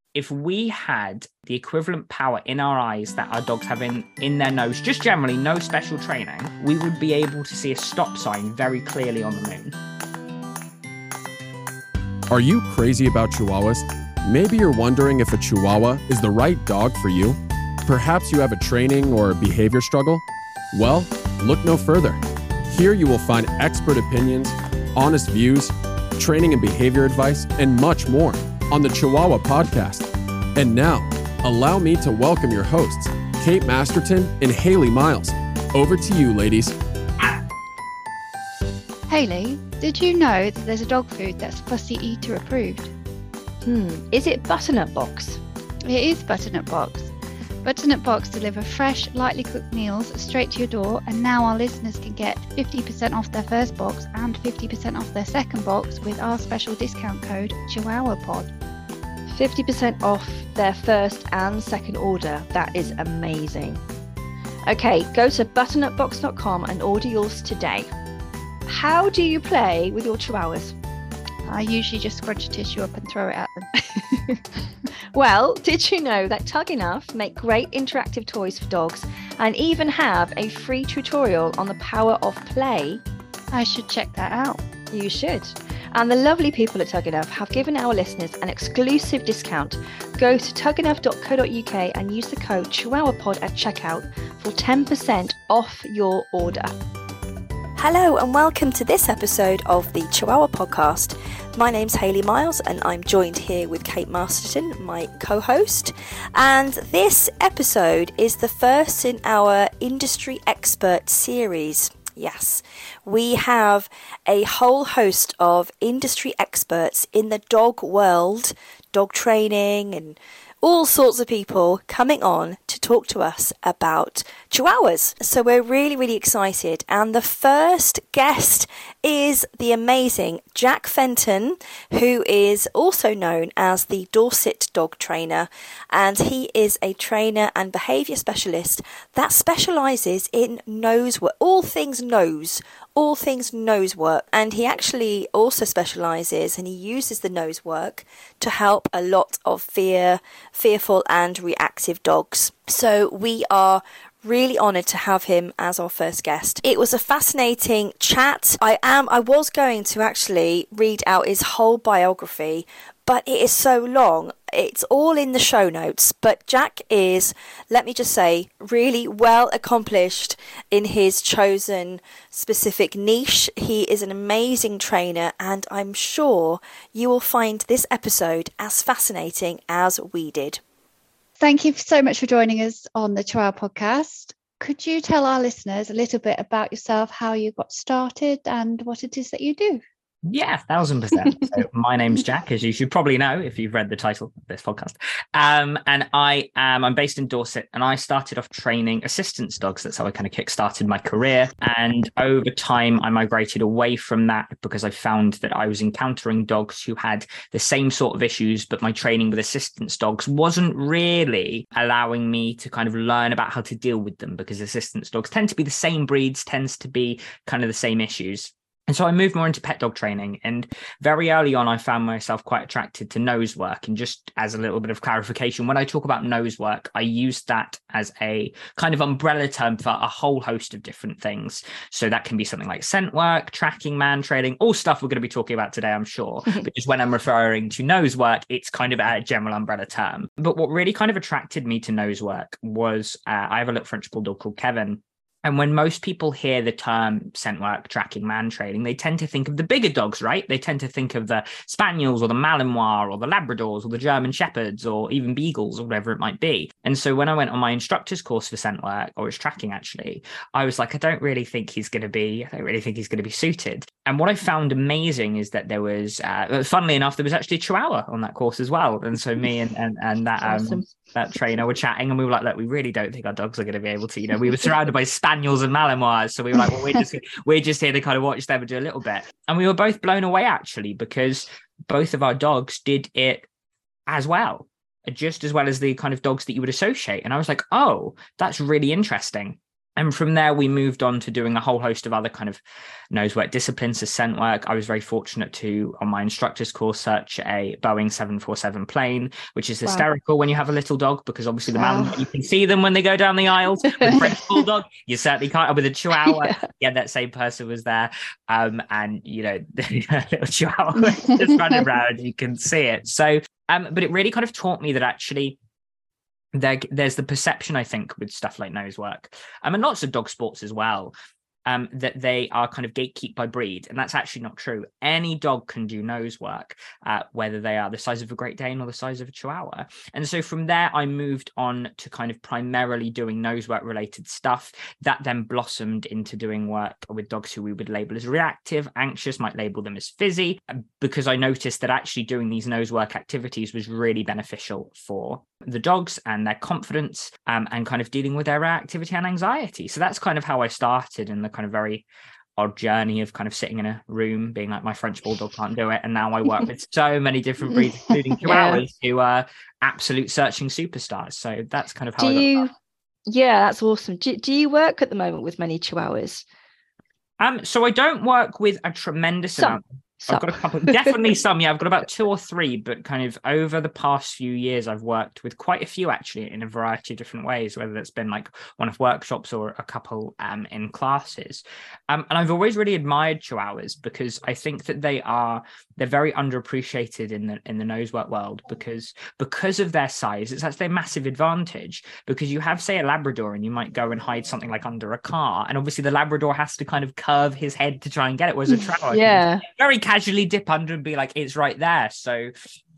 if we had the equivalent power in our eyes that our dogs have in their nose, just generally no special training, we would be able to see a stop sign very clearly on the moon. Are you crazy about Chihuahuas? Maybe you're wondering if a Chihuahua is the right dog for you. Perhaps you have a training or behavior struggle. Well, look no further. Here you will find expert opinions, honest views, training and behavior advice, and much more on the Chihuahua Podcast. And now, allow me to welcome your hosts, Kate Masterton and Haley Miles. Over to you, ladies. Haley, did you know that there's a dog food that's Fussy Eater approved? Is it Butternut Box? It is Butternut Box. Butternut Box deliver fresh, lightly cooked meals straight to your door, and now our listeners can get 50% off their first box and 50% off their second box with our special discount code ChihuahuaPod. 50% off their first and second order. That is amazing. Okay, go to butternutbox.com and order yours today. How do you play with your Chihuahuas? I usually just scrunch a tissue up and throw it at them. Well, did you know that Tug Enough make great interactive toys for dogs and even have a free tutorial on the power of play? I should check that out. You should. And the lovely people at Tug Enough have given our listeners an exclusive discount. Go to tugenough.co.uk and use the code ChihuahuaPod at checkout for 10% off your order. Hello and welcome to this episode of the Chihuahua Podcast. My name's Haley Miles and I'm joined here with Kate Masterton, my co-host. And this episode is the first in our Industry Expert series. Yes, we have a whole host of industry experts in the dog world, dog training and all sorts of people coming on to talk to us about Chihuahuas. So we're really, really excited. And the first guest is the amazing Jack Fenton, who is also known as the Dorset dog trainer. And he is a trainer and behaviour specialist that specialises in nose work, all things nose work. And he actually also specialises and he uses the nose work to help a lot of fearful and reactive dogs. So we are really honoured to have him as our first guest. It was a fascinating chat. I was going to actually read out his whole biography, but it is so long. It's all in the show notes. But Jack is, let me just say, really well accomplished in his chosen specific niche. He is an amazing trainer, and I'm sure you will find this episode as fascinating as we did. Thank you so much for joining us on the Chihuahua Podcast. Could you tell our listeners a little bit about yourself, how you got started and what it is that you do? Yeah, 1000%. So my name's Jack, as you should probably know if you've read the title of this podcast. And I'm based in Dorset, and I started off training assistance dogs. That's how I kind of kickstarted my career. And over time, I migrated away from that because I found that I was encountering dogs who had the same sort of issues, but my training with assistance dogs wasn't really allowing me to kind of learn about how to deal with them, because assistance dogs tend to be the same breeds, tends to be kind of the same issues. And so I moved more into pet dog training, and very early on, I found myself quite attracted to nose work. And just as a little bit of clarification, when I talk about nose work, I use that as a kind of umbrella term for a whole host of different things. So that can be something like scent work, tracking, man training, all stuff we're going to be talking about today, I'm sure. But just when I'm referring to nose work, it's kind of a general umbrella term. But what really kind of attracted me to nose work was I have a little French bulldog called Kevin. And when most people hear the term scent work, tracking, man training, they tend to think of the bigger dogs, right? They tend to think of the Spaniels or the Malinois or the Labradors or the German Shepherds or even Beagles or whatever it might be. And so when I went on my instructor's course for scent work, or it's tracking actually, I was like, I don't really think he's going to be suited. And what I found amazing is that there was, funnily enough, there was actually a Chihuahua on that course as well. And so me and that awesome. That trainer were chatting, and we were like, look, we really don't think our dogs are going to be able to, we were surrounded by Spaniels and Malinois. So we were like, well, we're just here to kind of watch them and do a little bit. And we were both blown away, actually, because both of our dogs did it as well, just as well as the kind of dogs that you would associate. And I was like, oh, that's really interesting. And from there, we moved on to doing a whole host of other kind of nose work disciplines, so scent work. I was very fortunate to, on my instructor's course, search a Boeing 747 plane, which is hysterical when you have a little dog, because obviously you can see them when they go down the aisles. With French Bulldog, you certainly can't. With a Chihuahua, that same person was there. And, the little Chihuahua just running around, you can see it. So, but it really kind of taught me that actually, there's the perception, I think, with stuff like nose work, and lots of dog sports as well, that they are kind of gatekept by breed, and that's actually not true. Any dog can do nose work, whether they are the size of a Great Dane or the size of a Chihuahua. And so from there, I moved on to kind of primarily doing nose work related stuff that then blossomed into doing work with dogs who we would label as reactive, anxious, might label them as fizzy, because I noticed that actually doing these nose work activities was really beneficial for the dogs and their confidence, and kind of dealing with their reactivity and anxiety. So that's kind of how I started in the kind of very odd journey of kind of sitting in a room being like, my French Bulldog can't do it. And now I work with so many different breeds, including Chihuahuas, who are absolute searching superstars. So that's kind of how that's awesome. Do you work at the moment with many Chihuahuas? So I don't work with a tremendous amount. I've got a couple, definitely some. Yeah, I've got about 2 or 3, but kind of over the past few years, I've worked with quite a few actually in a variety of different ways, whether that's been like one-off workshops or a couple in classes. And I've always really admired Chihuahuas because I think that they're very underappreciated in the nose work world because of their size. It's actually a massive advantage because you have, say, a Labrador and you might go and hide something like under a car, and obviously the Labrador has to kind of curve his head to try and get it, whereas a Chihuahua very casually dip under and be like, it's right there. So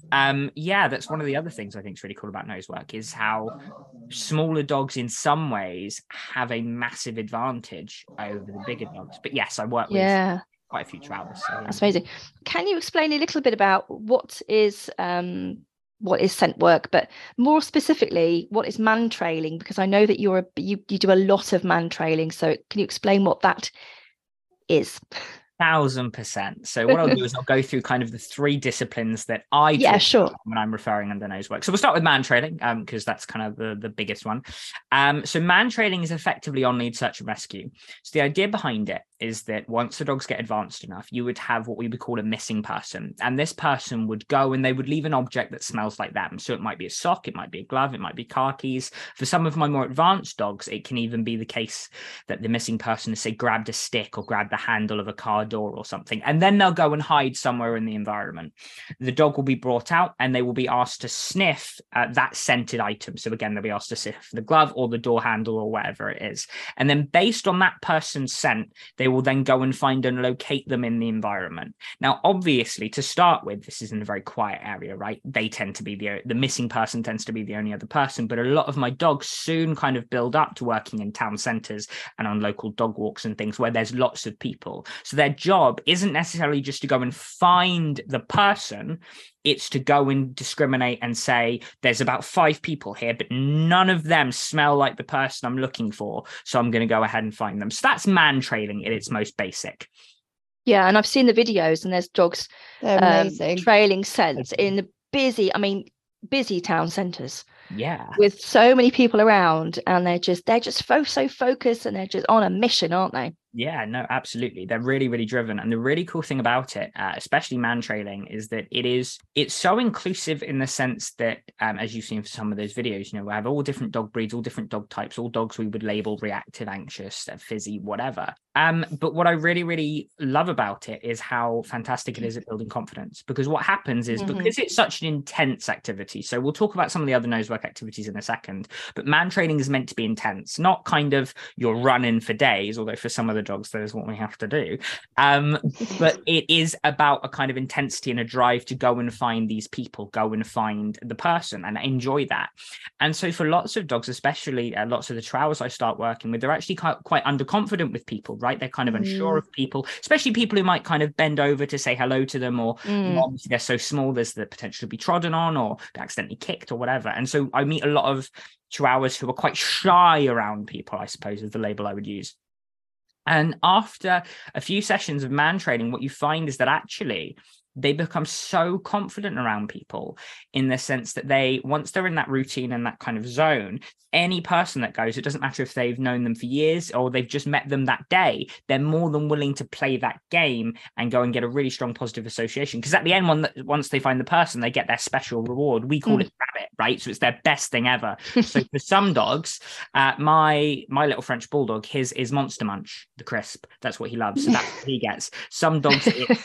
that's one of the other things I think is really cool about nose work, is how smaller dogs in some ways have a massive advantage over the bigger dogs. But yes, I work with quite a few Chihuahuas. So, That's amazing. Can you explain a little bit about what is scent work, but more specifically, what is man trailing? Because I know that you do a lot of man trailing. So can you explain what that is? 1,000%. So what I'll do is I'll go through kind of the 3 disciplines that I when I'm referring under nose work. So we'll start with man trailing, because that's kind of the biggest one. So man trailing is effectively on lead search and rescue. So the idea behind it is that once the dogs get advanced enough, you would have what we would call a missing person, and this person would go and they would leave an object that smells like them. So it might be a sock, it might be a glove, it might be car keys. For some of my more advanced dogs, it can even be the case that the missing person has, say, grabbed a stick or grabbed the handle of a car door or something, and then they'll go and hide somewhere in the environment. The dog will be brought out and they will be asked to sniff that scented item. So again, they'll be asked to sniff the glove or the door handle or whatever it is, and then based on that person's scent, they will then go and find and locate them in the environment. Now, obviously, to start with, this is in a very quiet area, right? They tend to be the missing person tends to be the only other person, but a lot of my dogs soon kind of build up to working in town centres and on local dog walks and things where there's lots of people. So their job isn't necessarily just to go and find the person, it's to go and discriminate and say, there's about 5 people here, but none of them smell like the person I'm looking for, so I'm going to go ahead and find them. So that's man trailing at its most basic. Yeah, and I've seen the videos, and there's dogs trailing scents in the busy town centres. Yeah, with so many people around, and they're just so focused, and they're just on a mission, aren't they? Yeah, no, absolutely. They're really, really driven. And the really cool thing about it, especially man trailing, is that it's so inclusive in the sense that, as you've seen for some of those videos, we have all different dog breeds, all different dog types, all dogs we would label reactive, anxious, fizzy, whatever. But what I really, really love about it is how fantastic it is at building confidence. Because what happens is, because it's such an intense activity, so we'll talk about some of the other nose work activities in a second, but man training is meant to be intense, not kind of you're running for days, although for some of the dogs that is what we have to do, but it is about a kind of intensity and a drive to go and find these people, go and find the person and enjoy that. And so for lots of dogs, especially lots of the Chihuahuas I start working with, they're actually quite underconfident with people, right? They're kind of unsure of people, especially people who might kind of bend over to say hello to them, or obviously they're so small there's the potential to be trodden on or accidentally kicked or whatever. And so I meet a lot of Chihuahuas who are quite shy around people, I suppose is the label I would use. And after a few sessions of man training, what you find is that actually they become so confident around people, in the sense that once they're in that routine and that kind of zone, any person that goes, it doesn't matter if they've known them for years or they've just met them that day, they're more than willing to play that game and go and get a really strong positive association. Because at the end, once they find the person, they get their special reward. We call it rabbit, right? So it's their best thing ever. So for some dogs, my little French bulldog, his is Monster Munch, the crisp. That's what he loves. So that's what he gets. Some dogs, it's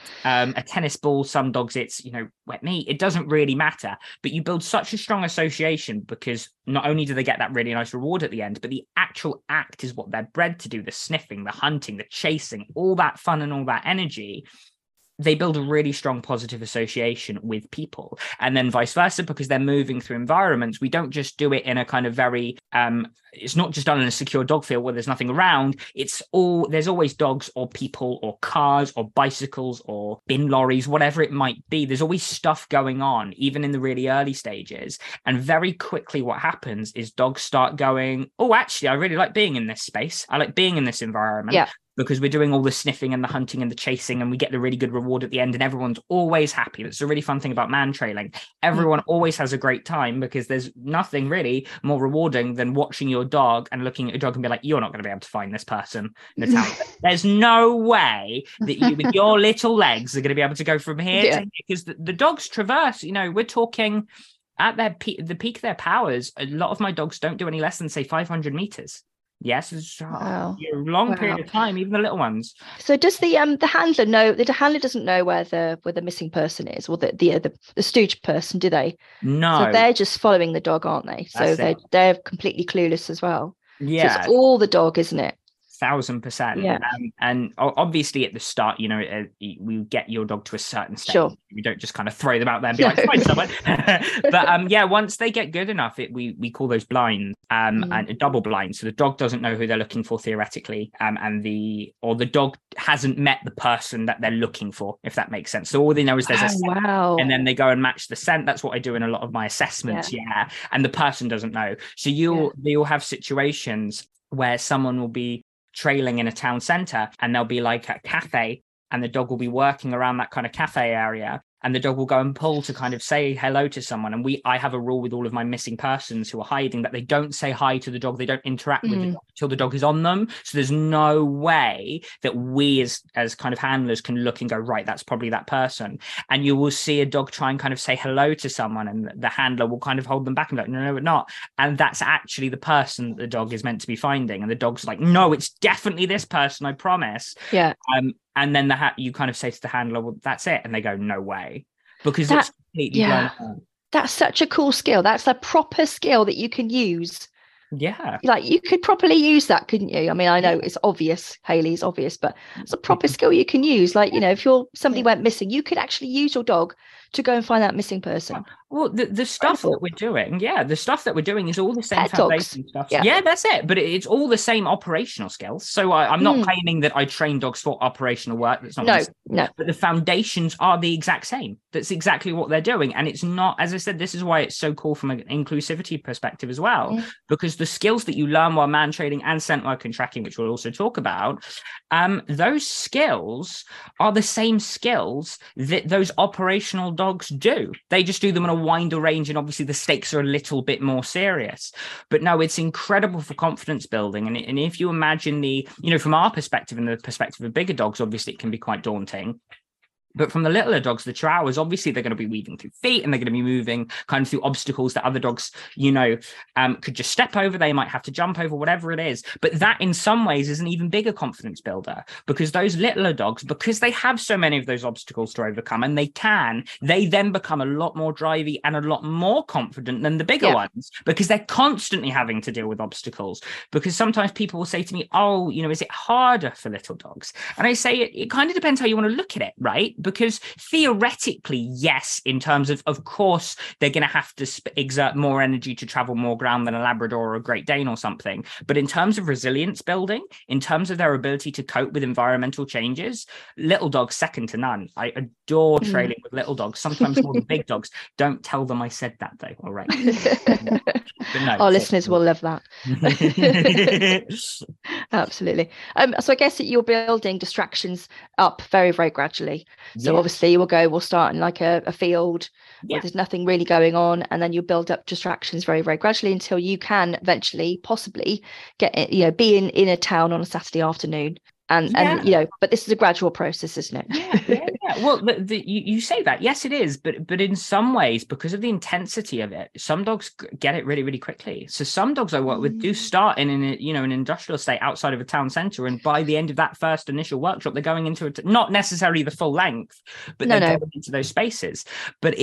a tennis ball. Some dogs, it's, wet meat. It doesn't really matter. But you build such a strong association, because not only do they get that really nice reward at the end, but the actual act is what they're bred to do. The sniffing, the hunting, the chasing, all that fun and all that energy. They build a really strong positive association with people. And then vice versa, because they're moving through environments. We don't just do it in a kind of very, it's not just done in a secure dog field where there's nothing around. There's always dogs or people or cars or bicycles or bin lorries, whatever it might be. There's always stuff going on, even in the really early stages. And very quickly what happens is dogs start going, oh, actually, I really like being in this space. I like being in this environment. Yeah. Because we're doing all the sniffing and the hunting and the chasing, and we get the really good reward at the end, and everyone's always happy. That's a really fun thing about man trailing. Everyone always has a great time, because there's nothing really more rewarding than watching your dog and looking at your dog and be like, you're not going to be able to find this person in the town. There's no way that you, with your little legs, are going to be able to go from here to here, because the dogs traverse, we're talking at the peak of their powers. A lot of my dogs don't do any less than, say, 500 meters. Yes, it's a long period of time, even the little ones. So does the handler know? The handler doesn't know where the missing person is, or the stooge person, do they? No. So they're just following the dog, aren't they? So they're completely clueless as well. Yeah. So it's all the dog, isn't it? 1,000%. Yeah. And obviously at the start, we get your dog to a certain stage. Sure. We don't just kind of throw them out there and be like, find someone. But once they get good enough, we call those blinds, and a double blind. So the dog doesn't know who they're looking for theoretically, and the dog hasn't met the person that they're looking for, if that makes sense. So all they know is there's a scent, and then they go and match the scent. That's what I do in a lot of my assessments. Yeah. And the person doesn't know. So you'll have situations where someone will be trailing in a town center, and they'll be like at a cafe, and the dog will be working around that kind of cafe area, and the dog will go and pull to kind of say hello to someone. And I have a rule with all of my missing persons who are hiding, that they don't say hi to the dog. They don't interact with the dog until the dog is on them. So there's no way that we as kind of handlers can look and go, right, that's probably that person. And you will see a dog try and kind of say hello to someone, and the handler will kind of hold them back and be like, no, it's not. And that's actually the person that the dog is meant to be finding. And the dog's like, no, it's definitely this person, I promise. Yeah. And then you kind of say to the handler, well, that's it. And they go, no way. Because it's completely blown up. That's such a cool skill. That's a proper skill that you can use. Yeah. Like you could properly use that, couldn't you? I mean, I know it's obvious, Hayley, it's obvious, but it's a proper skill you can use. Like, if somebody went missing, you could actually use your dog to go and find that missing person. Well, the stuff that we're doing, the stuff that we're doing is all the same foundation stuff. Yeah, that's it. But it's all the same operational skills. So I'm not claiming that I train dogs for operational work. That's not no. But the foundations are the exact same. That's exactly what they're doing. And it's not, as I said, this is why it's so cool from an inclusivity perspective as well, because the skills that you learn while man trading and scent work and tracking, which we'll also talk about, those skills are the same skills that those operational dogs do. They just do them on a wider range, and obviously the stakes are a little bit more serious. But no, it's incredible for confidence building. And if you imagine from our perspective and the perspective of bigger dogs, obviously it can be quite daunting. But from the littler dogs, the chihuahuas, obviously they're going to be weaving through feet, and they're going to be moving kind of through obstacles that other dogs, could just step over. They might have to jump over, whatever it is. But that in some ways is an even bigger confidence builder, because those littler dogs, because they have so many of those obstacles to overcome, and they then become a lot more drivey and a lot more confident than the bigger ones, because they're constantly having to deal with obstacles. Because sometimes people will say to me, oh, is it harder for little dogs? And I say it kind of depends how you want to look at it, right? Because theoretically, yes, in terms of course, they're going to have to exert more energy to travel more ground than a Labrador or a Great Dane or something. But in terms of resilience building, in terms of their ability to cope with environmental changes, little dogs second to none. I adore trailing with little dogs, sometimes more than big dogs. Don't tell them I said that though. All right. But no, our listeners will love that. Absolutely. So I guess that you're building distractions up very, very gradually. So Yeah. obviously we'll start in like a field where Yeah. there's nothing really going on, and then you build up distractions very, very gradually until you can eventually possibly get, be in a town on a Saturday afternoon. And but this is a gradual process, isn't it? Yeah. Well, you say that, yes, it is, but in some ways, because of the intensity of it, some dogs get it really, really quickly. So some dogs I work with do start in an industrial state outside of a town centre, and by the end of that first initial workshop, they're going into not necessarily the full length, but they're going into those spaces. But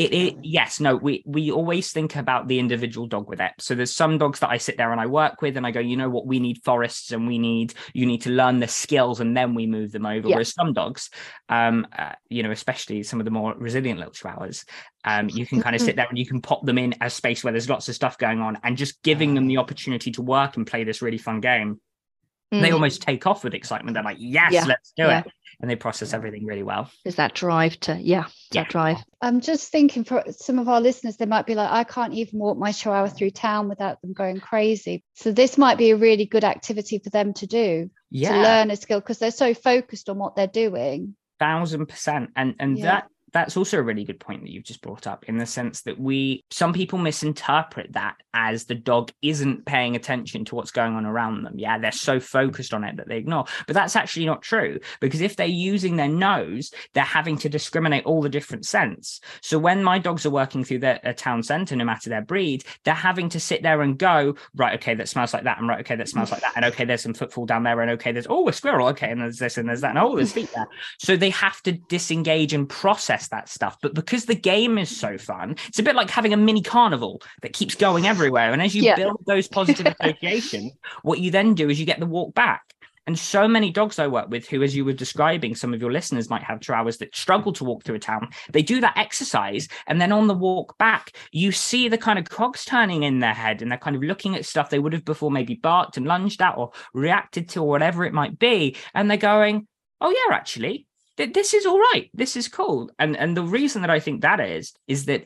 we always think about the individual dog with it. So there's some dogs that I sit there and I work with, and I go, you know what, we need forests, and you need to learn the skills, and then we move them over. Whereas some dogs, especially some of the more resilient little chihuahuas, you can kind of sit there and you can pop them in a space where there's lots of stuff going on, and just giving them the opportunity to work and play this really fun game. They almost take off with excitement. They're like, yes, let's do it. And they process everything really well. There's that drive drive. I'm just thinking for some of our listeners, they might be like, I can't even walk my chihuahua through town without them going crazy. So this might be a really good activity for them to do, to learn a skill, because they're so focused on what they're doing. 1,000%. And that's also a really good point that you've just brought up, in the sense that some people misinterpret that as the dog isn't paying attention to what's going on around them. Yeah, they're so focused on it that they ignore. But that's actually not true, because if they're using their nose, they're having to discriminate all the different scents. So when my dogs are working through a town centre, no matter their breed, they're having to sit there and go, right, okay, that smells like that, and right, okay, that smells like that, and okay, there's some footfall down there, and okay, there's a squirrel, okay, and there's this and there's that, and there's feet there. So they have to disengage and process that stuff. But because the game is so fun, it's a bit like having a mini carnival that keeps going everywhere. And as you build those positive associations, what you then do is you get the walk back. And so many dogs I work with who, as you were describing, some of your listeners might have chihuahuas that struggle to walk through a town. They do that exercise, and then on the walk back, you see the kind of cogs turning in their head, and they're kind of looking at stuff they would have before maybe barked and lunged at or reacted to, or whatever it might be. And they're going, oh yeah, actually, this is all right. This is cool. And the reason that I think that is that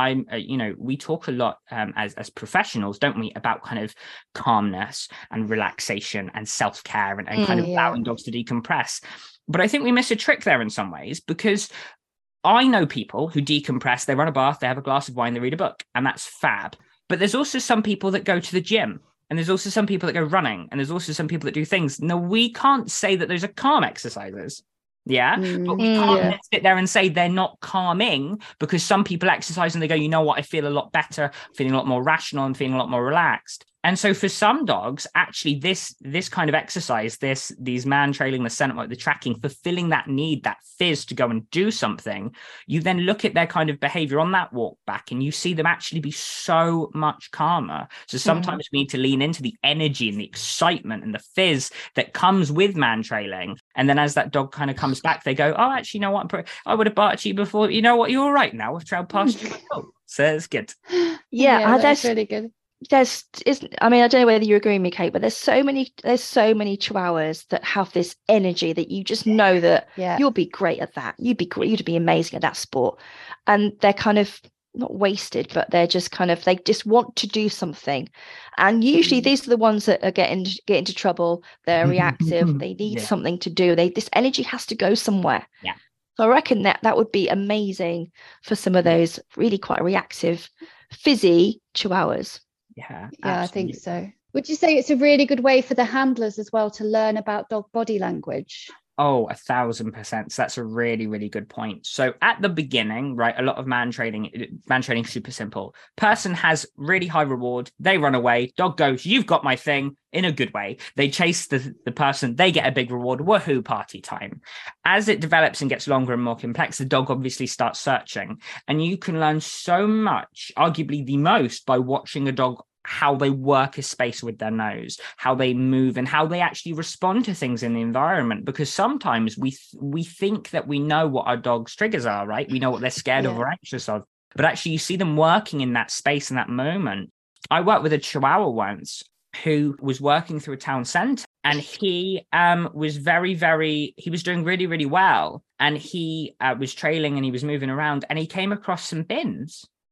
we talk a lot as professionals, don't we, about kind of calmness and relaxation and self-care and kind of allowing dogs to decompress. But I think we miss a trick there in some ways, because I know people who decompress, they run a bath, they have a glass of wine, they read a book, and that's fab. But there's also some people that go to the gym, and there's also some people that go running, and there's also some people that do things. No, we can't say that those are calm exercises. Yeah, but we can't sit there and say they're not calming, because some people exercise and they go, you know what, I feel a lot better, feeling a lot more rational and feeling a lot more relaxed. And so for some dogs, actually, this kind of exercise, these man trailing, the scent work, the tracking, fulfilling that need, that fizz to go and do something, you then look at their kind of behavior on that walk back, and you see them actually be so much calmer. So sometimes we need to lean into the energy and the excitement and the fizz that comes with man trailing. And then as that dog kind of comes back, they go, oh, actually, you know what? I would have barked at you before. You know what? You're all right now. We've trailed past you. So it's good. That's really good. I don't know whether you agree with me, Kate, but there's so many chihuahuas that have this energy that you just know that you'll be great at that. You'd be amazing at that sport. And they're kind of not wasted, but they're just kind of, they just want to do something. And usually these are the ones that are get into trouble. They're reactive. They need something to do. This energy has to go somewhere. Yeah. So I reckon that would be amazing for some of those really quite reactive, fizzy chihuahuas. Yeah, I think so. Would you say it's a really good way for the handlers as well to learn about dog body language? Oh, 1,000%. So that's a really, really good point. So at the beginning, right, a lot of man training is super simple. Person has really high reward. They run away. Dog goes, you've got my thing, in a good way. They chase the person. They get a big reward. Woohoo, party time. As it develops and gets longer and more complex, the dog obviously starts searching. And you can learn so much, arguably the most, by watching a dog, how they work a space with their nose, how they move, and how they actually respond to things in the environment. Because sometimes we think that we know what our dog's triggers are, right? We know what they're scared of or anxious of. But actually, you see them working in that space in that moment. I worked with a Chihuahua once who was working through a town centre, and he was he was doing really, really well. And he was trailing and he was moving around, and he came across some bins.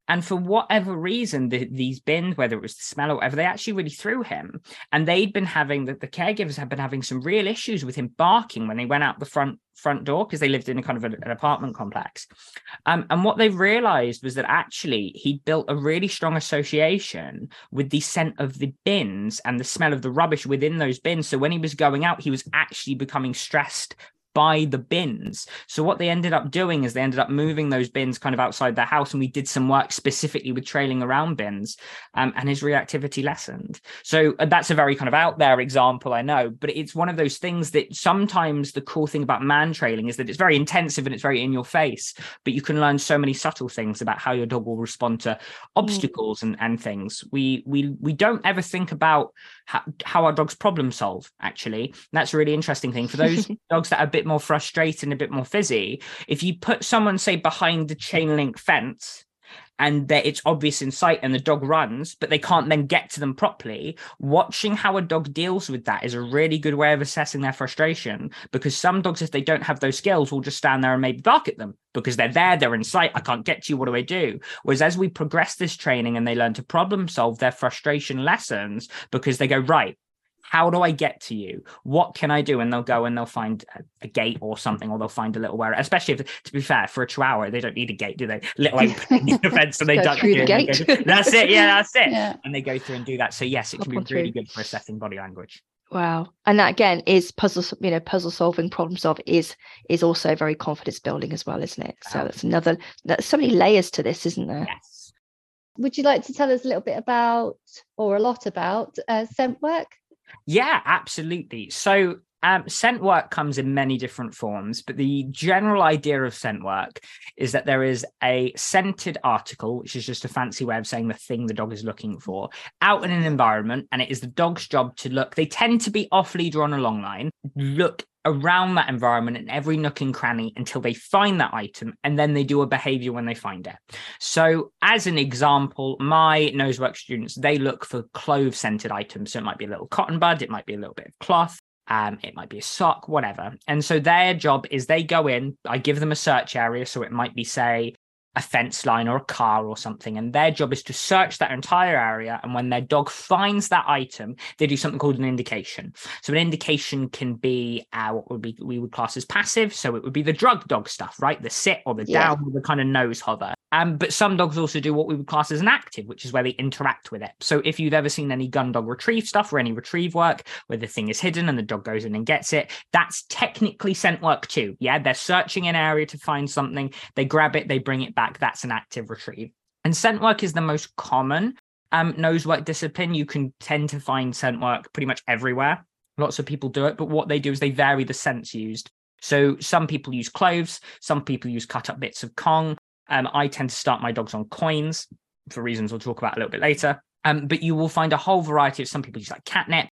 And for whatever reason, these bins, whether it was the smell or whatever, they actually really threw him. And they'd been having, the caregivers had been having some real issues with him barking when they went out the front door, because they lived in a kind of an apartment complex. And what they realized was that actually he built a really strong association with the scent of the bins and the smell of the rubbish within those bins. So when he was going out, he was actually becoming stressed by the bins. So what they ended up doing is they ended up moving those bins kind of outside their house, and we did some work specifically with trailing around bins, and his reactivity lessened. So that's a very kind of out there example, I know, but it's one of those things that sometimes the cool thing about man trailing is that it's very intensive and it's very in your face, but you can learn so many subtle things about how your dog will respond to obstacles and things. We don't ever think about how our dogs problem solve, actually. And that's a really interesting thing for those dogs that are a bit more frustrated and a bit more fizzy. If you put someone, say, behind the chain link fence and it's obvious in sight and the dog runs, but they can't then get to them properly, watching how a dog deals with that is a really good way of assessing their frustration, because some dogs, if they don't have those skills, will just stand there and maybe bark at them because they're there, they're in sight, I can't get to you, what do I do? Whereas as we progress this training and they learn to problem solve, their frustration lessens, because they go, right, how do I get to you? What can I do? And they'll go and they'll find a gate or something, or they'll find a little where, especially if, to be fair, for a Chihuahua, they don't need a gate, do they? Little open fence, and they duck through the gate. That's it. Yeah, that's it. Yeah. And they go through and do that. So yes, it can be really good for assessing body language. Wow. And that again is puzzle solving, problem solve is also very confidence building as well, isn't it? So that's so many layers to this, isn't there? Yes. Would you like to tell us a little bit about, or a lot about, scent work? Yeah, absolutely. So scent work comes in many different forms, but the general idea of scent work is that there is a scented article, which is just a fancy way of saying the thing the dog is looking for, out in an environment, and it is the dog's job to look. They tend to be off lead or on a long line, look around that environment in every nook and cranny until they find that item, and then they do a behavior when they find it. So as an example, my nosework students, they look for clove scented items. So it might be a little cotton bud, it might be a little bit of cloth, it might be a sock, whatever. And so their job is they go in, I give them a search area. So it might be, say, a fence line or a car or something, and their job is to search that entire area. And when their dog finds that item, they do something called an indication. So an indication can be we would class as passive. So it would be the drug dog stuff, right? The sit or the down or the kind of nose hover. But some dogs also do what we would class as an active, which is where they interact with it. So if you've ever seen any gun dog retrieve stuff or any retrieve work where the thing is hidden and the dog goes in and gets it, that's technically scent work too. Yeah, they're searching an area to find something, they grab it, they bring it back. That's an active retrieve. And scent work is the most common nosework discipline. You can tend to find scent work pretty much everywhere. Lots of people do it, but what they do is they vary the scents used. So some people use cloves, some people use cut up bits of Kong. I tend to start my dogs on coins for reasons we'll talk about a little bit later. But you will find a whole variety of, some people use like catnip,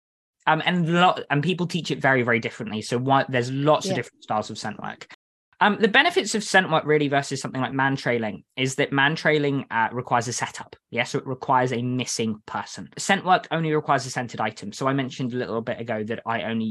and people teach it very, very differently. So there's lots of different styles of scent work. The benefits of scent work really versus something like man trailing is that man trailing requires a setup. Yeah, so it requires a missing person. Scent work only requires a scented item. So I mentioned a little bit ago that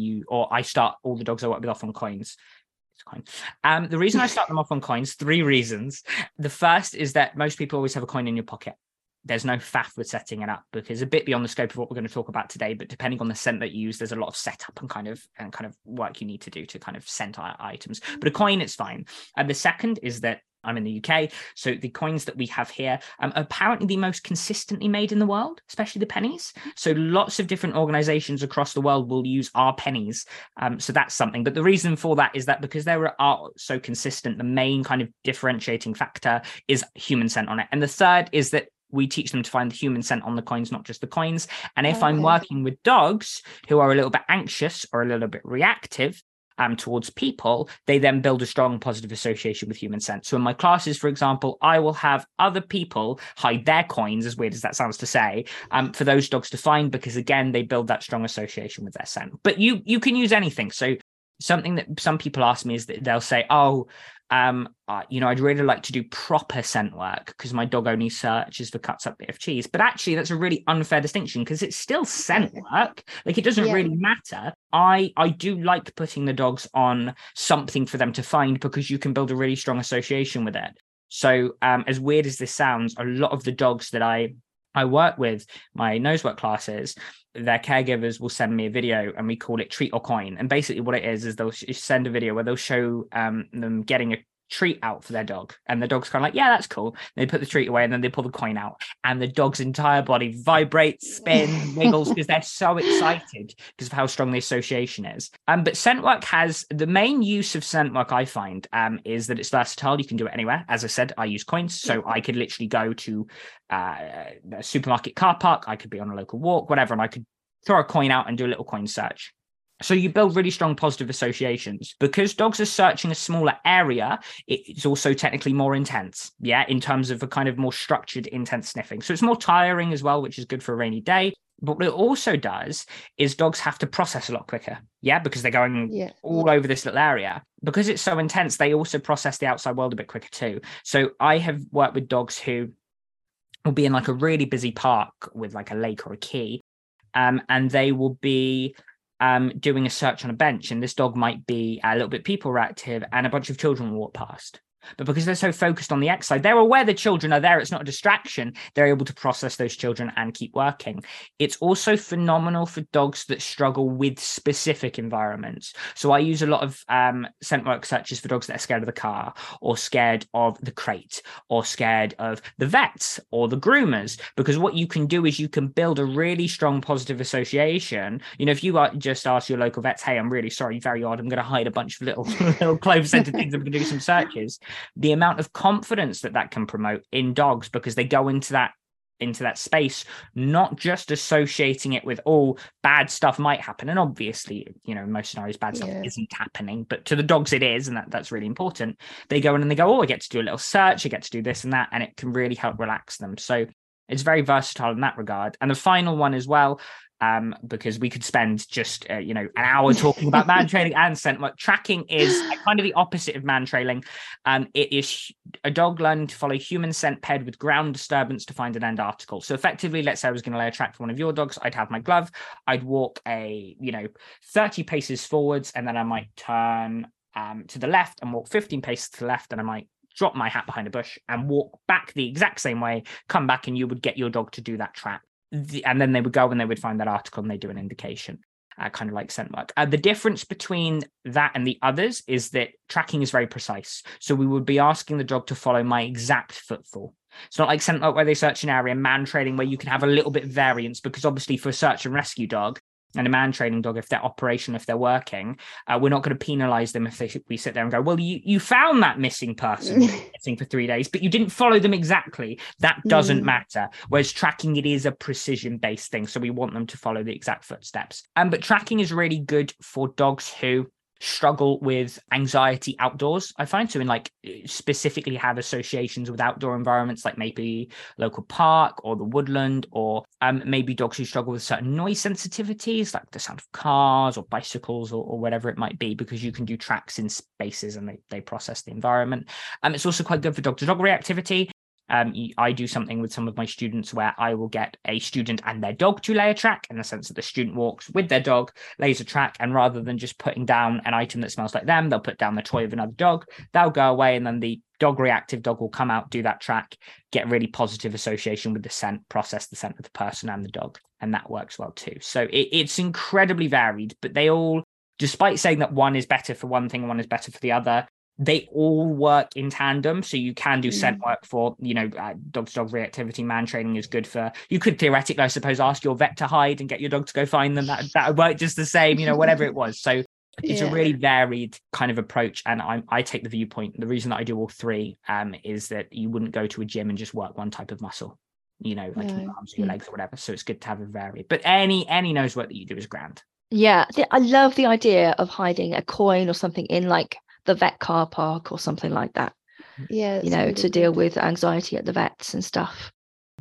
I start all the dogs I work with off on coins. Coin. The reason I start them off on coins, 3 reasons. The first is that most people always have a coin in your pocket. There's no faff with setting it up, because a bit beyond the scope of what we're going to talk about today, but depending on the scent that you use, there's a lot of setup and kind of work you need to do to kind of scent items. But a coin, it's fine. And the second is that I'm in the UK, so the coins that we have here are apparently the most consistently made in the world, especially the pennies. So lots of different organizations across the world will use our pennies. So that's something. But the reason for that is that because they are so consistent, the main kind of differentiating factor is human scent on it. And the third is that we teach them to find the human scent on the coins, not just the coins. And if I'm working with dogs who are a little bit anxious or a little bit reactive towards people, they then build a strong positive association with human scent. So in my classes, for example, I will have other people hide their coins, as weird as that sounds to say, for those dogs to find, because again, they build that strong association with their scent. But you can use anything. So something that some people ask me is that they'll say, I'd really like to do proper scent work because my dog only searches for cuts up bit of cheese. But actually, that's a really unfair distinction, because it's still scent work. Like, it doesn't really matter. I do like putting the dogs on something for them to find, because you can build a really strong association with it. So as weird as this sounds, a lot of the dogs that I work with, my nose work classes, their caregivers will send me a video and we call it treat or coin. And basically what it is they'll send a video where they'll show them getting a treat out for their dog, and the dog's kind of like, yeah, that's cool. They put the treat away and then they pull the coin out, and the dog's entire body vibrates, spins, wiggles, because they're so excited because of how strong the association is. But scent work has the main use of scent work, I find, is that it's versatile. You can do it anywhere. As I said, I use coins, so I could literally go to a supermarket car park, I could be on a local walk, whatever, and I could throw a coin out and do a little coin search. So you build really strong positive associations. Because dogs are searching a smaller area, it's also technically more intense, in terms of a kind of more structured, intense sniffing. So it's more tiring as well, which is good for a rainy day. But what it also does is dogs have to process a lot quicker, because they're going all over this little area. Because it's so intense, they also process the outside world a bit quicker too. So I have worked with dogs who will be in like a really busy park with like a lake or a quay, and they will be doing a search on a bench, and this dog might be a little bit people reactive, and a bunch of children will walk past. But because they're so focused on the exercise, they're aware the children are there. It's not a distraction. They're able to process those children and keep working. It's also phenomenal for dogs that struggle with specific environments. So I use a lot of scent work searches for dogs that are scared of the car, or scared of the crate, or scared of the vets or the groomers. Because what you can do is you can build a really strong positive association. If you just ask your local vets, hey, I'm really sorry, very odd, I'm going to hide a bunch of little clove-scented things, I'm going to do some searches. The amount of confidence that can promote in dogs, because they go into that space, not just associating it with, bad stuff might happen. And obviously, in most scenarios, bad stuff isn't happening, but to the dogs it is. And that's really important. They go in and they go, I get to do a little search, I get to do this and that. And it can really help relax them. So it's very versatile in that regard. And the final one as well, because we could spend just an hour talking about man trailing and scent work. Tracking is kind of the opposite of man trailing. It is a dog learning to follow human scent paired with ground disturbance to find an end article. So effectively, let's say I was going to lay a track for one of your dogs. I'd have my glove, I'd walk 30 paces forwards, and then I might turn to the left and walk 15 paces to the left, and I might drop my hat behind a bush and walk back the exact same way, come back, and you would get your dog to do that track. And then they would go and they would find that article and they do an indication, kind of like scent work. The difference between that and the others is that tracking is very precise. So we would be asking the dog to follow my exact footfall. It's not like scent work where they search an area, man trailing where you can have a little bit of variance, because obviously for a search and rescue dog and a man training dog, if they're operational, if they're working, we're not going to penalize them if we sit there and go, well, you found that missing person missing for 3 days, but you didn't follow them exactly. That doesn't matter. Whereas tracking, it is a precision based thing. So we want them to follow the exact footsteps. But tracking is really good for dogs who struggle with anxiety outdoors, I find. So specifically have associations with outdoor environments, like maybe local park or the woodland, or maybe dogs who struggle with certain noise sensitivities, like the sound of cars or bicycles or whatever it might be, because you can do tracks in spaces and they process the environment. It's also quite good for dog-to-dog reactivity. I do something with some of my students where I will get a student and their dog to lay a track, in the sense that the student walks with their dog, lays a track, and rather than just putting down an item that smells like them, they'll put down the toy of another dog. They'll go away, and then the reactive dog will come out, do that track, get really positive association with the scent, process the scent of the person and the dog, and that works well too. So it's incredibly varied, but they all, despite saying that one is better for one thing and one is better for the other, they all work in tandem. So you can do scent work for, dog-to-dog reactivity. Man training is good for, you could theoretically, I suppose, ask your vet to hide and get your dog to go find them. That would work just the same, whatever it was. So it's a really varied kind of approach. And I take the viewpoint, the reason that I do all three is that you wouldn't go to a gym and just work one type of muscle, your arms or your legs or whatever. So it's good to have a varied, but any nose work that you do is grand. Yeah, I love the idea of hiding a coin or something in like the vet car park or something like that. Yeah, really to deal with anxiety at the vets and stuff.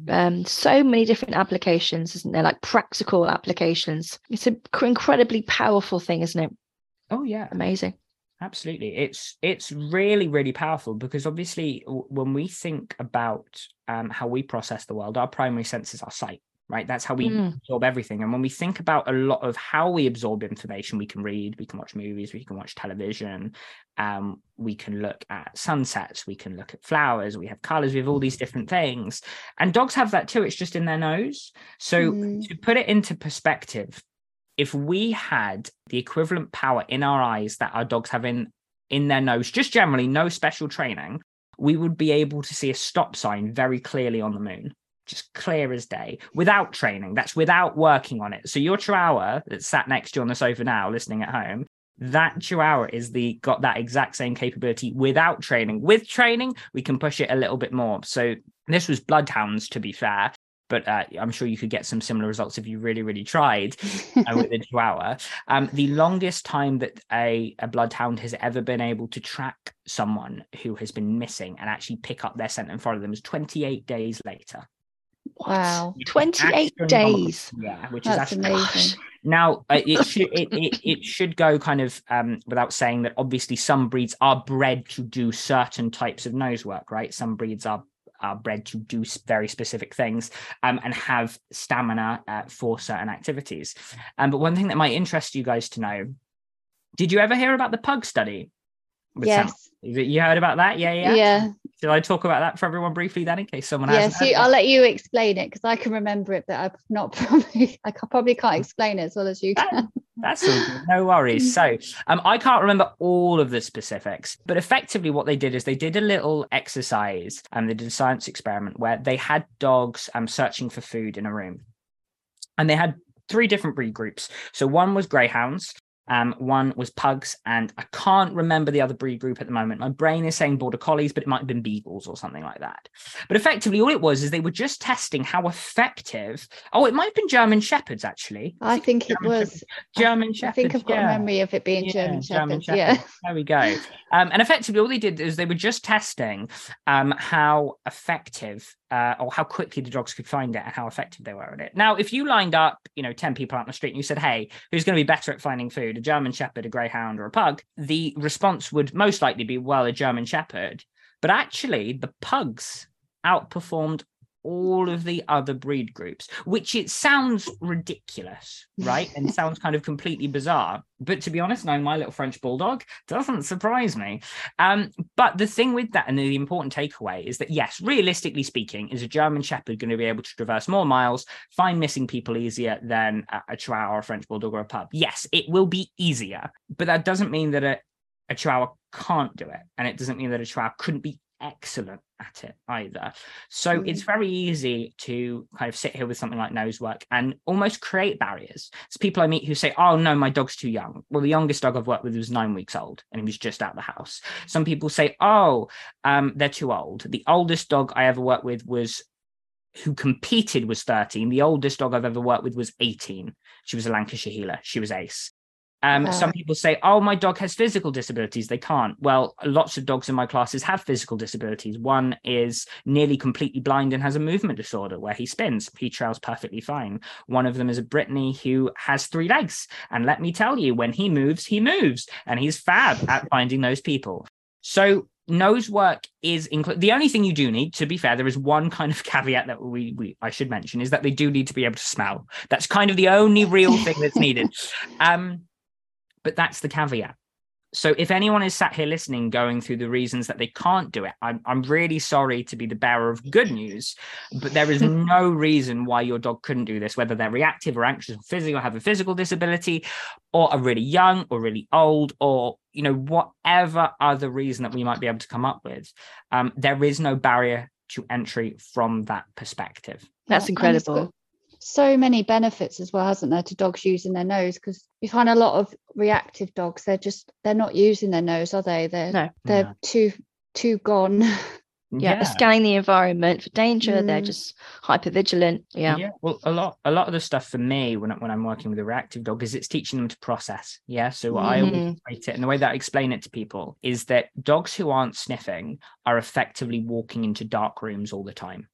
So many different applications, isn't there? Like practical applications. It's an incredibly powerful thing, isn't it? Oh yeah, amazing. Absolutely. It's really, really powerful, because obviously when we think about how we process the world, our primary sense is our sight. right? That's how we absorb everything. And when we think about a lot of how we absorb information, we can read, we can watch movies, we can watch television, we can look at sunsets, we can look at flowers, we have colors, we have all these different things. And dogs have that too. It's just in their nose. So to put it into perspective, if we had the equivalent power in our eyes that our dogs have in their nose, just generally, no special training, we would be able to see a stop sign very clearly on the moon. Just clear as day, without training. That's without working on it. So your Chihuahua that's sat next to you on the sofa now, listening at home, that Chihuahua got that exact same capability without training. With training, we can push it a little bit more. So this was bloodhounds, to be fair, but I'm sure you could get some similar results if you really, really tried with the Chihuahua. The longest time that a bloodhound has ever been able to track someone who has been missing and actually pick up their scent and follow them is 28 days later. Wow. 28 days. Yeah, which That's is amazing. Now it should go kind of without saying that obviously some breeds are bred to do certain types of nose work, right? Some breeds are bred to do very specific things and have stamina for certain activities. But one thing that might interest you guys to know, did you ever hear about the pug study? Yes. You heard about that? Yeah. Should I talk about that for everyone briefly then, in case someone hasn't? Yes, I'll let you explain it because I can remember it, but I probably can't explain it as well as you can. That's all good. No worries. So I can't remember all of the specifics, but effectively what they did is they did a little exercise and they did a science experiment where they had dogs searching for food in a room. And they had 3 different breed groups. So one was greyhounds. One was pugs, and I can't remember the other breed group at the moment. My brain is saying border collies, but it might have been beagles or something like that. But effectively, all it was is they were just testing how effective. Oh, it might have been German Shepherds, actually. I think it was German Shepherds. I think I've got a memory of it being German Shepherds. Yeah, there we go. And effectively, all they did is they were just testing how effective or how quickly the dogs could find it and how effective they were at it. Now, if you lined up, 10 people out on the street and you said, hey, who's going to be better at finding food, a German Shepherd, a Greyhound, or a Pug? The response would most likely be, well, a German Shepherd. But actually, the pugs outperformed all of the other breed groups, which it sounds ridiculous, right? And sounds kind of completely bizarre. But to be honest, knowing my little French bulldog doesn't surprise me. But the thing with that, and the important takeaway, is that, yes, realistically speaking, is a German Shepherd going to be able to traverse more miles, find missing people easier than a Chihuahua or a French bulldog or a Pug? Yes, it will be easier, but that doesn't mean that a Chihuahua can't do it. And it doesn't mean that a Chihuahua couldn't be excellent at it either. So it's very easy to kind of sit here with something like nose work and almost create barriers. It's people I meet who say, oh no, my dog's too young. Well, the youngest dog I've worked with was 9 weeks old and he was just out the house. Some people say, oh, they're too old. The oldest dog I ever worked with who competed was 13. The oldest dog I've ever worked with was 18. She was a Lancashire Heeler. She was ace. Some people say, oh, my dog has physical disabilities. They can't. Well, lots of dogs in my classes have physical disabilities. One is nearly completely blind and has a movement disorder where he spins. He trails perfectly fine. One of them is a Brittany who has 3 legs. And let me tell you, when he moves. And he's fab at finding those people. So nose work is the only thing you do need, to be fair, there is one kind of caveat that I should mention, is that they do need to be able to smell. That's kind of the only real thing that's needed. But that's the caveat. So if anyone is sat here listening, going through the reasons that they can't do it, I'm really sorry to be the bearer of good news, but there is no reason why your dog couldn't do this, whether they're reactive or anxious or physical, or have a physical disability, or are really young or really old, or, whatever other reason that we might be able to come up with. There is no barrier to entry from that perspective. That's incredible. So many benefits as well, hasn't there, to dogs using their nose? Because you find a lot of reactive dogs, they're not using their nose, are they? They're too gone. Yeah, scanning the environment for danger. They're just hyper vigilant. Yeah. Well, a lot of the stuff for me when I'm working with a reactive dog is it's teaching them to process. Yeah. So I always rate it, and the way that I explain it to people is that dogs who aren't sniffing are effectively walking into dark rooms all the time.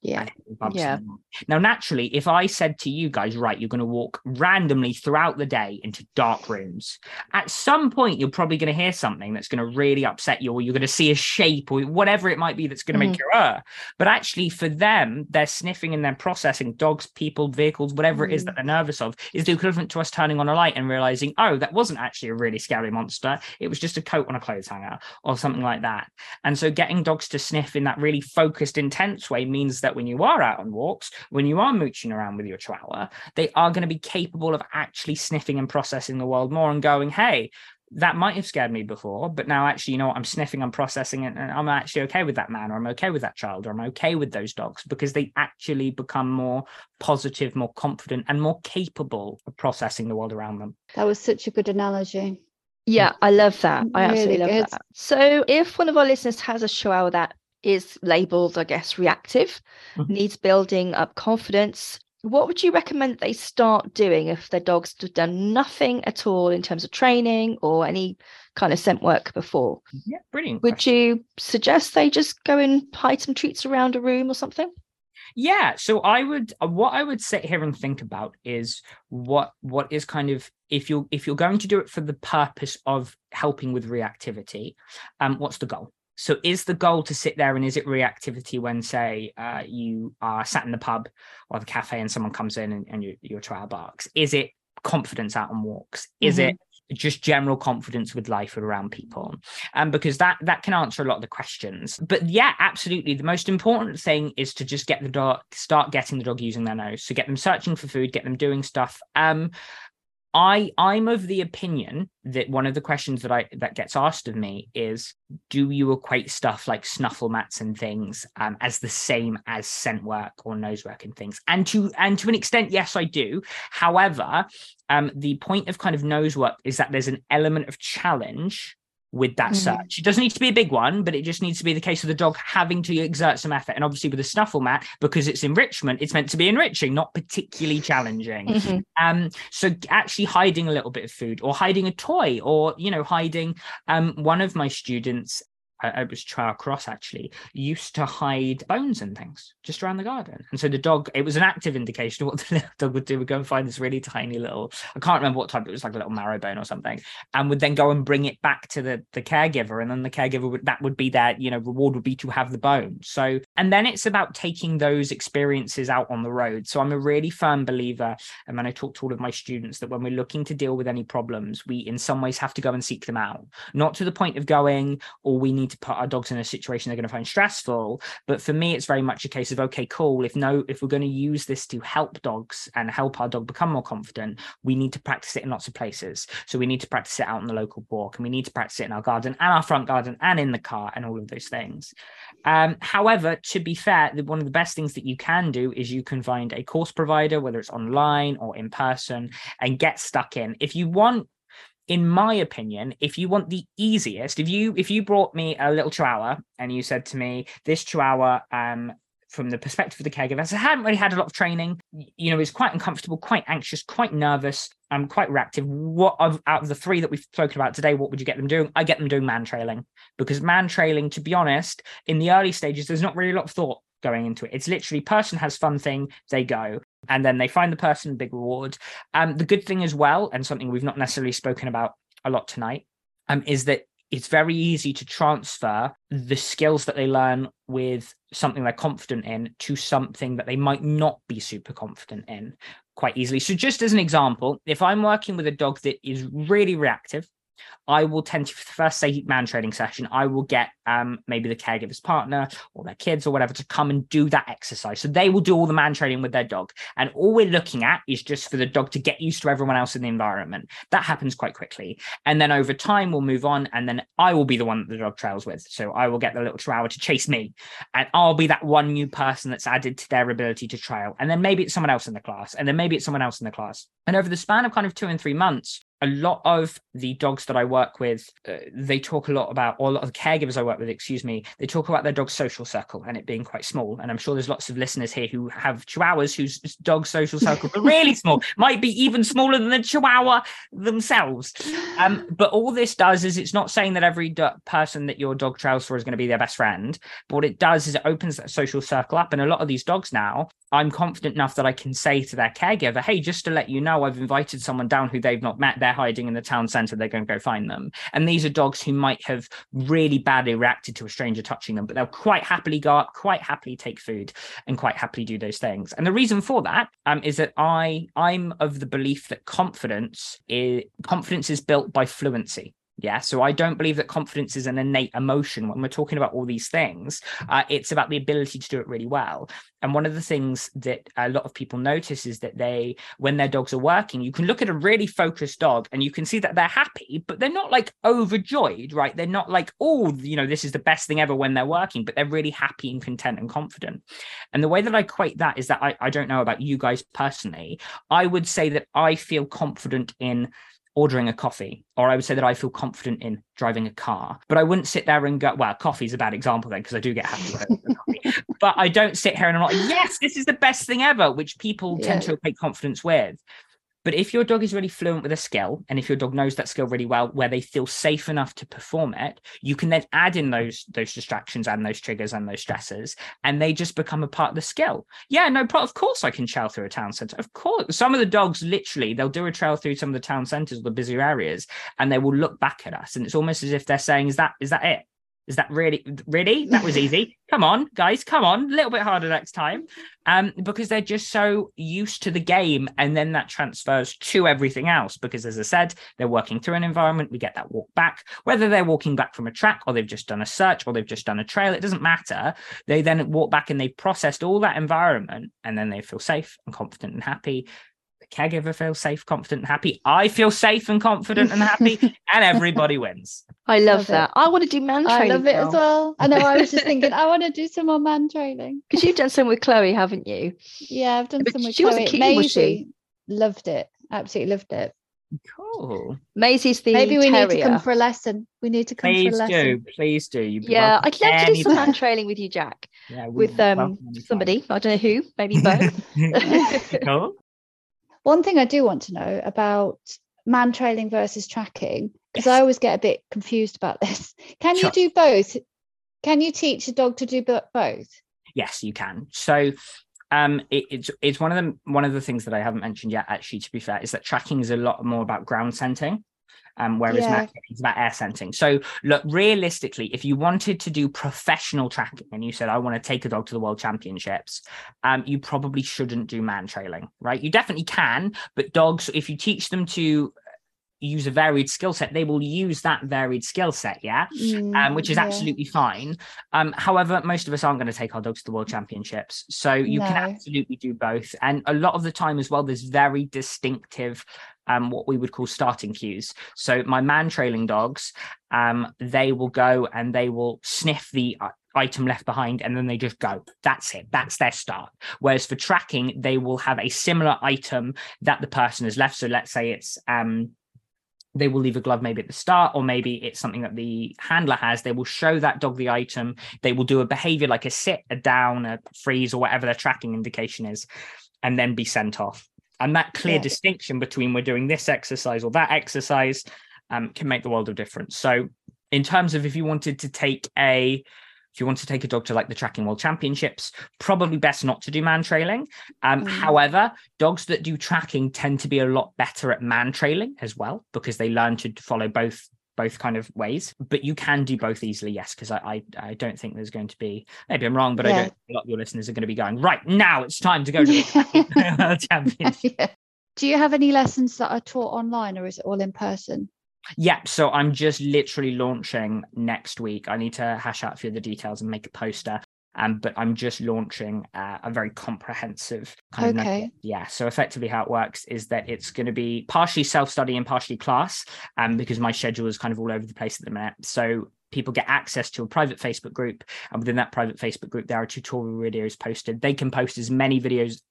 Yeah. and hitting bumps Yeah. in the morning. Now, naturally, if I said to you guys, right, you're going to walk randomly throughout the day into dark rooms, at some point you're probably going to hear something that's going to really upset you, or you're going to see a shape or whatever it might be that's going to make you but actually for them, they're sniffing and they're processing dogs, people, vehicles, whatever it is that they're nervous of, is the equivalent to us turning on a light and realizing, oh, that wasn't actually a really scary monster, it was just a coat on a clothes hanger or something like that. And so getting dogs to sniff in that really focused, intense way means that when you are out on walks, when you are mooching around with your Chihuahua, they are going to be capable of actually sniffing and processing the world more and going, hey, that might have scared me before, but now actually, you know what, I'm sniffing, I'm processing it, and I'm actually okay with that man, or I'm okay with that child, or I'm okay with those dogs, because they actually become more positive, more confident, and more capable of processing the world around them. That was such a good analogy. Yeah, I love that. I absolutely Really love good. that. So if one of our listeners has a Chihuahua that is labeled, I guess, reactive, needs building up confidence, what would you recommend they start doing if their dog's done nothing at all in terms of training or any kind of scent work before? Yeah, brilliant. Would you suggest they just go and hide some treats around a room or something? Yeah, so what I would sit here and think about is what is kind of, if you're going to do it for the purpose of helping with reactivity, what's the goal? So is the goal to sit there, and is it reactivity when, say, you are sat in the pub or the cafe and someone comes in and your Chihuahua barks? Is it confidence out on walks? Is it just general confidence with life around people? Because that can answer a lot of the questions. But yeah, absolutely. The most important thing is to just start getting the dog using their nose. So get them searching for food, get them doing stuff. I'm of the opinion that one of the questions that gets asked of me is, do you equate stuff like snuffle mats and things as the same as scent work or nose work and things? And to an extent, yes, I do. However, the point of kind of nose work is that there's an element of challenge with that search. It doesn't need to be a big one, but it just needs to be the case of the dog having to exert some effort. And obviously with a snuffle mat, because it's enrichment, it's meant to be enriching, not particularly challenging. So actually hiding a little bit of food, or hiding a toy, or, you know, hiding, one of my students, it was Chihuahua Cross actually, used to hide bones and things just around the garden. And so the dog, it was an active indication of what the little dog would do, would go and find this really tiny little, I can't remember what type, it was like a little marrow bone or something, and would then go and bring it back to the caregiver. And then the caregiver that would be their, you know, reward would be to have the bone. So, and then it's about taking those experiences out on the road. So I'm a really firm believer, and when I talk to all of my students, that when we're looking to deal with any problems, we in some ways have to go and seek them out, not to the point of going, or we need to put our dogs in a situation they're going to find stressful. But for me, it's very much a case of, okay, cool, if we're going to use this to help dogs and help our dog become more confident, we need to practice it in lots of places. So we need to practice it out in the local walk, and we need to practice it in our garden and our front garden and in the car and all of those things. However, to be fair, one of the best things that you can do is you can find a course provider, whether it's online or in person, and get stuck in. If you want, in my opinion, if you want the easiest, if you brought me a little Chihuahua and you said to me, this Chihuahua, from the perspective of the caregiver, I hadn't really had a lot of training, you know, is quite uncomfortable, quite anxious, quite nervous, quite reactive. Out of the three that we've spoken about today, what would you get them doing? I get them doing man trailing, because man trailing, to be honest, in the early stages, there's not really a lot of thought going into it. It's literally person has fun thing, they go, and then they find the person, big reward. The good thing as well, and something we've not necessarily spoken about a lot tonight, is that it's very easy to transfer the skills that they learn with something they're confident in to something that they might not be super confident in quite easily. So just as an example, if I'm working with a dog that is really reactive, I will tend to, for the first, say, man training session, I will get maybe the caregiver's partner or their kids or whatever to come and do that exercise. So they will do all the man training with their dog. And all we're looking at is just for the dog to get used to everyone else in the environment. That happens quite quickly. And then over time, we'll move on. And then I will be the one that the dog trails with. So I will get the little Chihuahua to chase me. And I'll be that one new person that's added to their ability to trail. And then maybe it's someone else in the class. And then maybe it's someone else in the class. And over the span of kind of 2 and 3 months, a lot of the dogs that I work with, they talk a lot about, or a lot of the caregivers I work with, they talk about their dog's social circle and it being quite small. And I'm sure there's lots of listeners here who have Chihuahuas whose dog's social circles are really small, might be even smaller than the Chihuahua themselves. But all this does is, it's not saying that every person that your dog trails for is going to be their best friend. But what it does is it opens that social circle up. And a lot of these dogs now, I'm confident enough that I can say to their caregiver, hey, just to let you know, I've invited someone down who they've not met. They're hiding in the town centre. They're going to go find them. And these are dogs who might have really badly reacted to a stranger touching them, but they'll quite happily go up, quite happily take food, and quite happily do those things. And the reason for that is that I'm of the belief that confidence is built by fluency. Yeah, so I don't believe that confidence is an innate emotion. When we're talking about all these things, it's about the ability to do it really well. And one of the things that a lot of people notice is that when their dogs are working, you can look at a really focused dog and you can see that they're happy, but they're not like overjoyed, right? They're not like, oh, this is the best thing ever when they're working, but they're really happy and content and confident. And the way that I equate that is that I don't know about you guys personally. I would say that I feel confident in ordering a coffee, or I would say that I feel confident in driving a car. But I wouldn't sit there and go, well, coffee's a bad example then, because I do get happy with coffee. But I don't sit here and I'm like, yes, this is the best thing ever, which people tend to equate confidence with. But if your dog is really fluent with a skill, and if your dog knows that skill really well, where they feel safe enough to perform it, you can then add in those distractions and those triggers and those stressors, and they just become a part of the skill. Yeah, no, of course I can trail through a town centre. Of course. Some of the dogs, literally, they'll do a trail through some of the town centres or the busier areas, and they will look back at us. And it's almost as if they're saying, is that it? Is that really? That was easy. Come on, guys, come on. A little bit harder next time. Because they're just so used to the game. And then that transfers to everything else. Because as I said, they're working through an environment. We get that walk back, whether they're walking back from a track or they've just done a search or they've just done a trail. It doesn't matter. They then walk back and they've processed all that environment. And then they feel safe and confident and happy. Caregiver feels safe, confident, and happy. I feel safe and confident and happy, and everybody wins. I love that. I want to do man training. I love it as well. I know. I was just thinking, I want to do some more man training. Because you've done some with Chloe, haven't you? Yeah, I've done some with she Chloe. She was a cutie, was she? Loved it. Absolutely loved it. Cool. Maisie's the Maybe we terrier. need to come for a lesson. Please do. Yeah, I'd love to do some man training with you, Jack. Yeah, with somebody. I don't know who. Maybe both. Cool. One thing I do want to know about man trailing versus tracking, because I always get a bit confused about this. Can you do both? Can you teach a dog to do both? Yes, you can. So it's one of the things that I haven't mentioned yet, actually, to be fair, is that tracking is a lot more about ground scenting. Whereas it's about air scenting. So look, realistically, if you wanted to do professional tracking and you said, I want to take a dog to the World Championships, you probably shouldn't do man trailing, right? You definitely can, but dogs, if you teach them to use a varied skill set, they will use that varied skill set, which is absolutely fine. However, most of us aren't going to take our dogs to the World Championships. So you can absolutely do both. And a lot of the time as well, there's very distinctive what we would call starting cues. So my man trailing dogs, they will go and they will sniff the item left behind and then they just go. That's it. That's their start. Whereas for tracking, they will have a similar item that the person has left. So let's say it's they will leave a glove maybe at the start, or maybe it's something that the handler has. They will show that dog the item. They will do a behavior like a sit, a down, a freeze, or whatever their tracking indication is, and then be sent off. And that clear distinction between we're doing this exercise or that exercise can make the world of difference. So in terms of if you wanted to take a dog to like the Tracking World Championships, probably best not to do man trailing. However, dogs that do tracking tend to be a lot better at man trailing as well, because they learn to follow both kind of ways. But you can do both easily, yes, because I don't think there's going to be, maybe I'm wrong, but I don't think a lot of your listeners are going to be going, right, now it's time to go to the World Championship. Do you have any lessons that are taught online, or is it all in person? Yeah, so I'm just literally launching next week. I need to hash out a few of the details and make a poster. But I'm just launching a very comprehensive kind of so effectively how it works is that it's going to be partially self-study and partially class, because my schedule is kind of all over the place at the minute. So people get access to a private Facebook group, and within that private Facebook group there are tutorial videos posted. They can post as many videos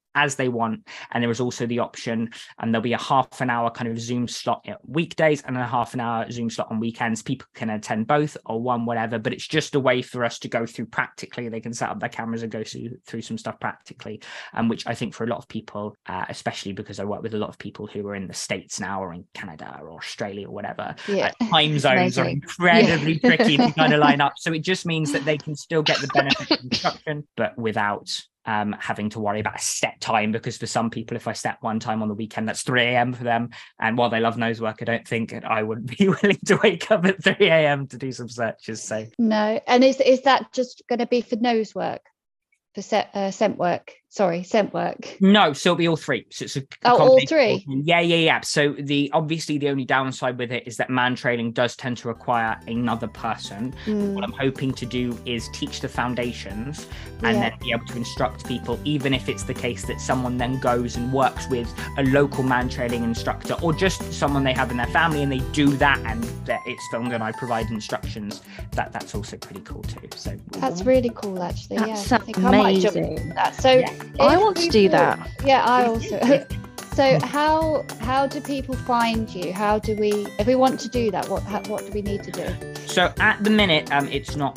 as they want. And there is also the option, and there'll be a half an hour kind of Zoom slot at weekdays and a half an hour Zoom slot on weekends. People can attend both or one, whatever, but it's just a way for us to go through practically. They can set up their cameras and go through some stuff practically, which I think for a lot of people, especially because I work with a lot of people who are in the States now or in Canada or Australia or whatever, time zones are incredibly tricky to kind of line up. So it just means that they can still get the benefit of instruction, but without having to worry about a set time, because for some people, if I set one time on the weekend, that's 3 a.m. for them. And while they love nose work, I don't think I would be willing to wake up at 3 a.m. to do some searches. So no. And is that just going to be for nose work, for scent work? Sorry, scent work. No, so it'll be all three. So it's all three. Yeah. So obviously the only downside with it is that man trailing does tend to require another person. What I'm hoping to do is teach the foundations and then be able to instruct people, even if it's the case that someone then goes and works with a local man trailing instructor or just someone they have in their family and they do that and it's filmed and I provide instructions. That's also pretty cool too. So that's really cool, actually. That's I think amazing. I might jump into that. So I want to do that. Yeah, I also. So how do people find you? If we want to do that, what do we need to do? So at the minute, it's not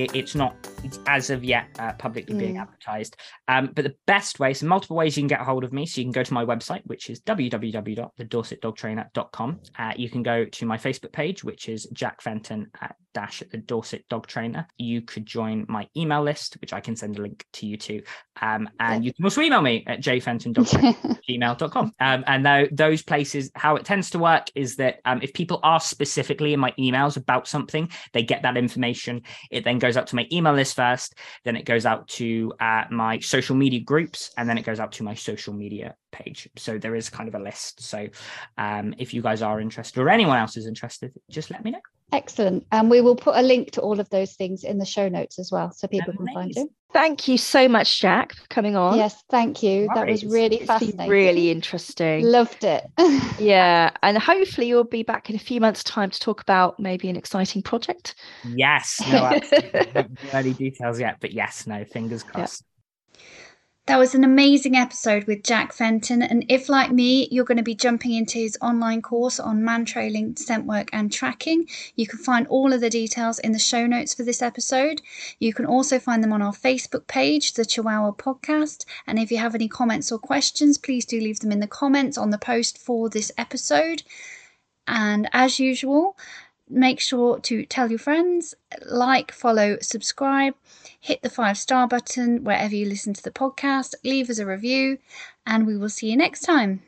as of yet publicly being advertised. But the best way, so multiple ways you can get a hold of me. So you can go to my website, which is www.thedorsetdogtrainer.com. You can go to my Facebook page, which is Jack Fenton @the Dorset Dog Trainer. You could join my email list, which I can send a link to you to. And you can also email me at jfentondogtrainer@gmail.com. And those places, how it tends to work is that if people ask specifically in my emails about something, they get that information. It then goes out to my email list first, then it goes out to my social media groups, and then it goes out to my social media page. So there is kind of a list. So if you guys are interested or anyone else is interested, just let me know. Excellent. And we will put a link to all of those things in the show notes as well, so people can find you. Thank you so much, Jack, for coming on. Yes, thank you. That was really fascinating. Really interesting. Loved it. Yeah. And hopefully you'll be back in a few months' time to talk about maybe an exciting project. Yes. No, absolutely. Not early details yet, but yes, no, fingers crossed. Yeah. That was an amazing episode with Jack Fenton, and if, like me, you're going to be jumping into his online course on man trailing, scent work and tracking, you can find all of the details in the show notes for this episode. You can also find them on our Facebook page, The Chihuahua Podcast, and if you have any comments or questions, please do leave them in the comments on the post for this episode. And as usual, make sure to tell your friends, like, follow, subscribe, hit the 5-star button wherever you listen to the podcast, leave us a review, and we will see you next time.